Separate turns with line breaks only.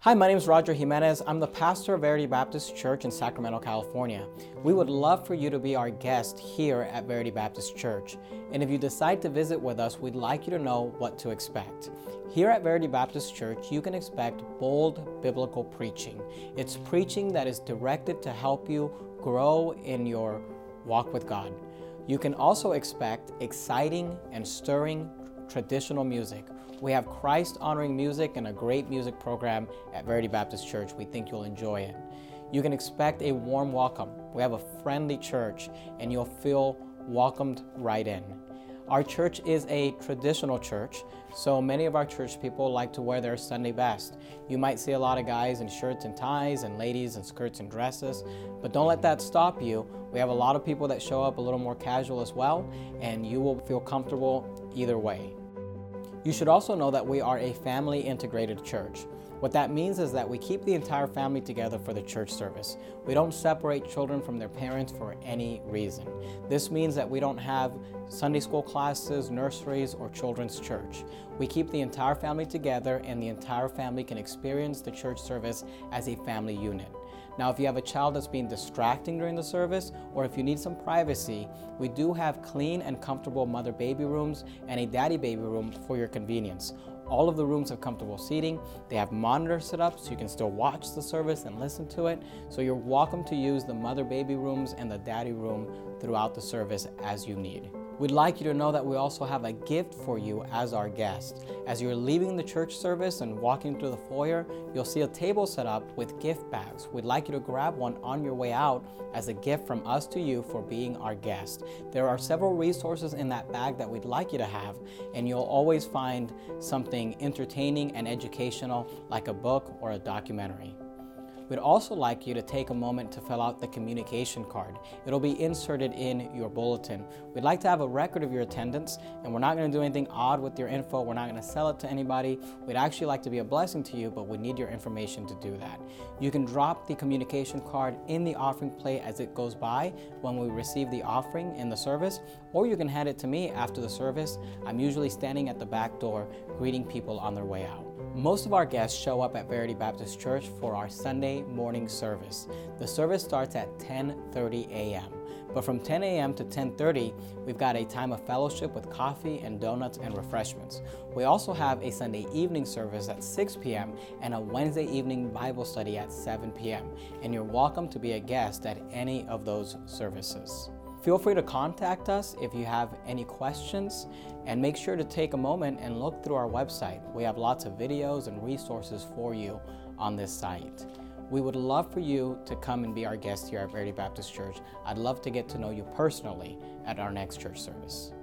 Hi, my name is Roger Jimenez. I'm the pastor of Verity Baptist Church in Sacramento, California. We would love for you to be our guest here at Verity Baptist Church. And if you decide to visit with us, we'd like you to know what to expect. Here at Verity Baptist Church, you can expect bold biblical preaching. It's preaching that is directed to help you grow in your walk with God. You can also expect exciting and stirring traditional music. We have Christ-honoring music and a great music program at Verity Baptist Church. We think you'll enjoy it. You can expect a warm welcome. We have a friendly church, and you'll feel welcomed right in. Our church is a traditional church, so many of our church people like to wear their Sunday best. You might see a lot of guys in shirts and ties and ladies in skirts and dresses, but don't let that stop you. We have a lot of people that show up a little more casual as well, and you will feel comfortable either way. You should also know that we are a family integrated church. What that means is that we keep the entire family together for the church service. We don't separate children from their parents for any reason. This means that we don't have Sunday school classes, nurseries, or children's church. We keep the entire family together, and the entire family can experience the church service as a family unit. Now, if you have a child that's being distracting during the service, or if you need some privacy, we do have clean and comfortable mother-baby rooms and a daddy-baby room for your convenience. All of the rooms have comfortable seating. They have monitors set up so you can still watch the service and listen to it. So you're welcome to use the mother-baby rooms and the daddy room throughout the service as you need. We'd like you to know that we also have a gift for you as our guest. As you're leaving the church service and walking through the foyer, you'll see a table set up with gift bags. We'd like you to grab one on your way out as a gift from us to you for being our guest. There are several resources in that bag that we'd like you to have, and you'll always find something entertaining and educational like a book or a documentary. We'd also like you to take a moment to fill out the communication card. It'll be inserted in your bulletin. We'd like to have a record of your attendance, and we're not going to do anything odd with your info. We're not going to sell it to anybody. We'd actually like to be a blessing to you, but we need your information to do that. You can drop the communication card in the offering plate as it goes by when we receive the offering in the service, or you can hand it to me after the service. I'm usually standing at the back door greeting people on their way out. Most of our guests show up at Verity Baptist Church for our Sunday morning service. The service starts at 10:30 a.m. But from 10 a.m. to 10:30, we've got a time of fellowship with coffee and donuts and refreshments. We also have a Sunday evening service at 6 p.m. and a Wednesday evening Bible study at 7 p.m. And you're welcome to be a guest at any of those services. Feel free to contact us if you have any questions, and make sure to take a moment and look through our website. We have lots of videos and resources for you on this site. We would love for you to come and be our guest here at Verity Baptist Church. I'd love to get to know you personally at our next church service.